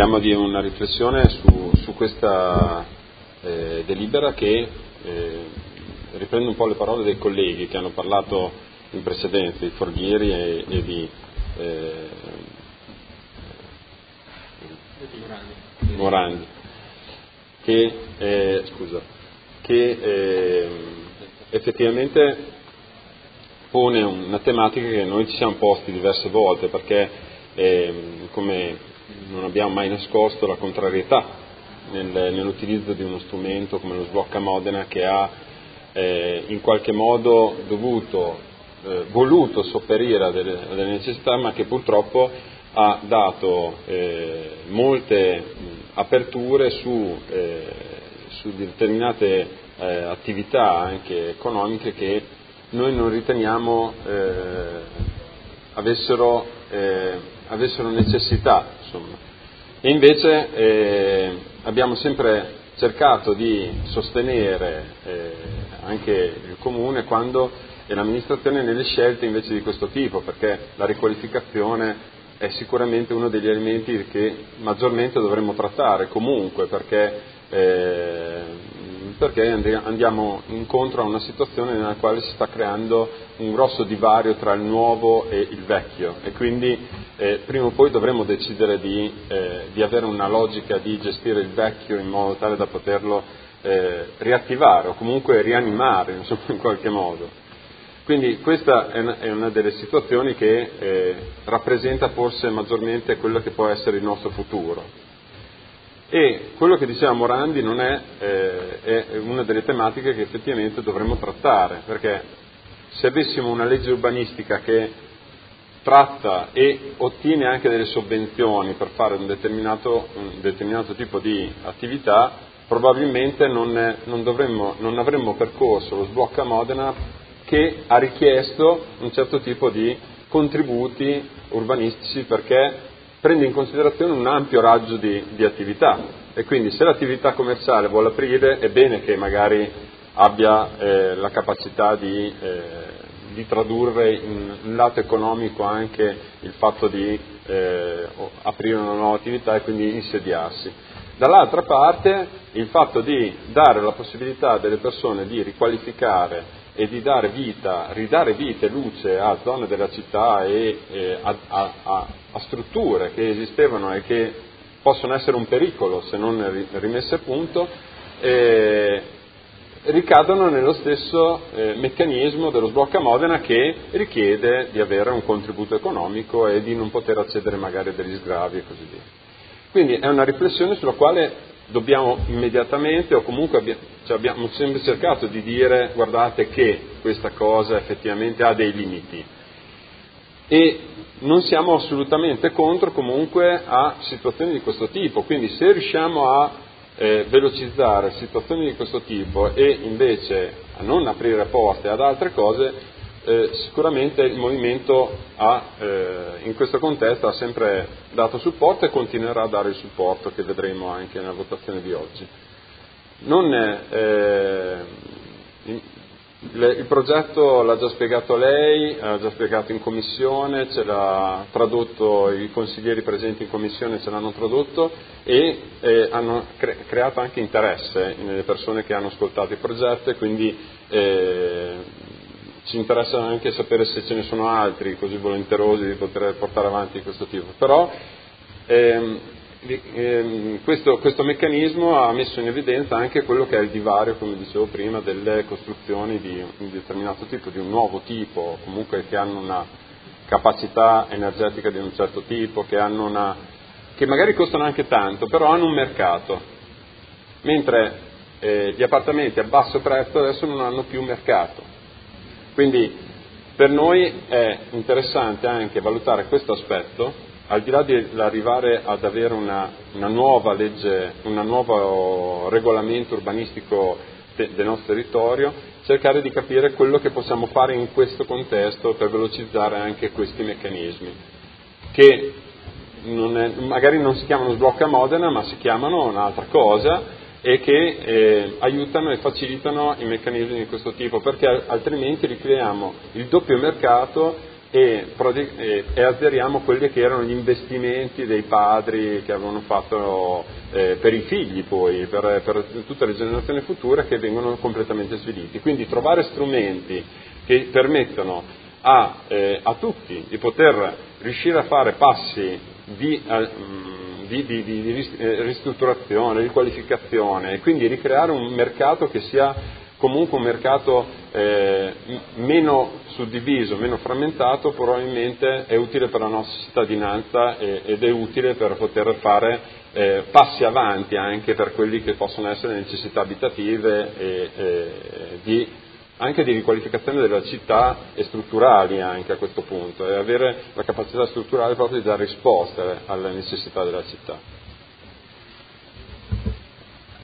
parliamo di una riflessione su questa delibera che riprende un po' le parole dei colleghi che hanno parlato in precedenza, di Forghieri e di Morandi, che effettivamente pone una tematica che noi ci siamo posti diverse volte, perché come non abbiamo mai nascosto la contrarietà nell'utilizzo di uno strumento come lo sblocca Modena, che ha in qualche modo voluto sopperire a delle necessità, ma che purtroppo ha dato molte aperture su determinate attività anche economiche che noi non riteniamo avessero necessità, insomma. E invece abbiamo sempre cercato di sostenere anche il Comune e l'amministrazione nelle scelte invece di questo tipo, perché la riqualificazione è sicuramente uno degli elementi che maggiormente dovremmo trattare comunque, perché andiamo incontro a una situazione nella quale si sta creando un grosso divario tra il nuovo e il vecchio, e quindi prima o poi dovremo decidere di avere una logica di gestire il vecchio in modo tale da poterlo riattivare o comunque rianimare, insomma, in qualche modo. Quindi questa è una delle situazioni che rappresenta forse maggiormente quello che può essere il nostro futuro. E quello che diceva Morandi non è una delle tematiche che effettivamente dovremmo trattare, perché se avessimo una legge urbanistica che tratta e ottiene anche delle sovvenzioni per fare un determinato tipo di attività, probabilmente non avremmo percorso lo sblocca Modena, che ha richiesto un certo tipo di contributi urbanistici, perché prende in considerazione un ampio raggio di attività, e quindi se l'attività commerciale vuole aprire è bene che magari abbia la capacità di tradurre in lato economico anche il fatto di aprire una nuova attività e quindi insediarsi. Dall'altra parte il fatto di dare la possibilità delle persone di riqualificare e di ridare vita e luce a zone della città e a strutture che esistevano e che possono essere un pericolo se non rimesse a punto, ricadono nello stesso meccanismo dello sblocca Modena, che richiede di avere un contributo economico e di non poter accedere magari a degli sgravi e così via. Quindi è una riflessione sulla quale dobbiamo immediatamente, o comunque abbiamo sempre cercato di dire: guardate che questa cosa effettivamente ha dei limiti, e non siamo assolutamente contro comunque a situazioni di questo tipo. Quindi se riusciamo a velocizzare situazioni di questo tipo e invece a non aprire porte ad altre cose, sicuramente il Movimento in questo contesto ha sempre dato supporto e continuerà a dare il supporto che vedremo anche nella votazione di oggi. Il progetto l'ha già spiegato lei, ha già spiegato in commissione, ce l'ha tradotto, i consiglieri presenti in commissione ce l'hanno tradotto e hanno creato anche interesse nelle persone che hanno ascoltato il progetto, e quindi ci interessa anche sapere se ce ne sono altri così volenterosi di poter portare avanti questo tipo. Però questo meccanismo ha messo in evidenza anche quello che è il divario, come dicevo prima, delle costruzioni di un determinato tipo, di un nuovo tipo, comunque che hanno una capacità energetica di un certo tipo, che magari costano anche tanto, però hanno un mercato, mentre gli appartamenti a basso prezzo adesso non hanno più mercato. Quindi per noi è interessante anche valutare questo aspetto, al di là di arrivare ad avere una nuova legge, un nuovo regolamento urbanistico del nostro territorio, cercare di capire quello che possiamo fare in questo contesto per velocizzare anche questi meccanismi, che magari non si chiamano sblocca Modena, ma si chiamano un'altra cosa, e che aiutano e facilitano i meccanismi di questo tipo, perché altrimenti ricreiamo il doppio mercato e azzeriamo quelli che erano gli investimenti dei padri che avevano fatto per i figli poi, per tutte le generazioni future, che vengono completamente sviliti. Quindi trovare strumenti che permettano a tutti di poter riuscire a fare passi di ristrutturazione, di qualificazione, e quindi ricreare un mercato che sia comunque un mercato meno suddiviso, meno frammentato, probabilmente è utile per la nostra cittadinanza ed è utile per poter fare passi avanti anche per quelli che possono essere necessità abitative anche di riqualificazione della città e strutturali anche a questo punto, e avere la capacità strutturale proprio di dare risposte alle necessità della città.